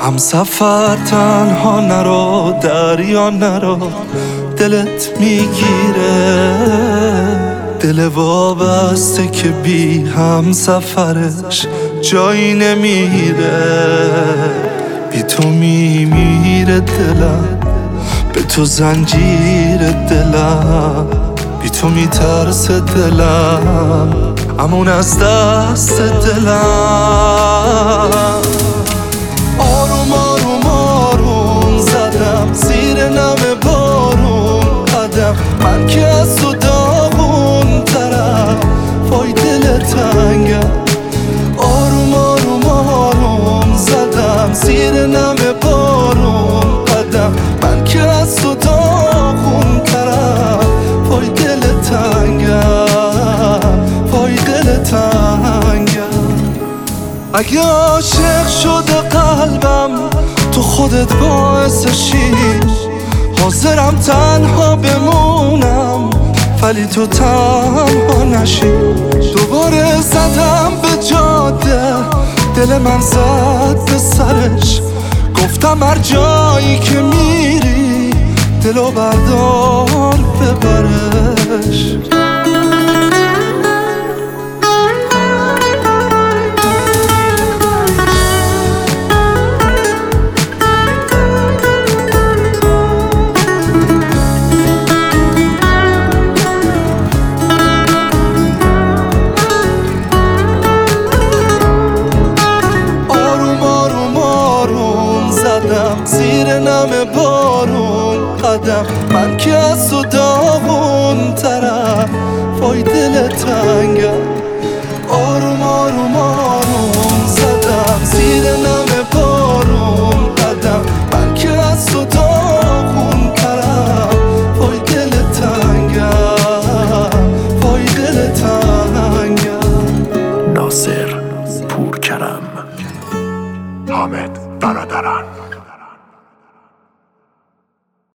همسفر تنها نرو، دریا نرو، دلت میگیره. دل وابسته که بی همسفرش جایی نمیره. بی تو میمیره دلم، به تو زنجیر دلم، بی تو میترسه دلم، امون از دست دلم. آروم آروم آروم زدم زیر نم بارون قدم، من که از تو داغون ترم، وای دل تنگم. آروم آروم آروم زدم زیر نم بارون قدم، من که از تو داغون ترم، وای دل تنگم، وای دل تنگم. اگه عاشق شده قلبم تو خودت باعثشی، حاضرم تنها بمونم ولی تو تنها نشی. دوباره زدم به جاده، دل من زد به سرش، گفتم هر جایی که میری دلو بردار ببرش. زیر نم بارون قدم، من که از تو داغون ترم، وای دل تنگم. آروم آروم آروم زدم زیر نم بارون قدم، من که از تو داغون ترم، وای دل تنگم، وای دل تنگم. ناصر پورکرم، حامد برادران.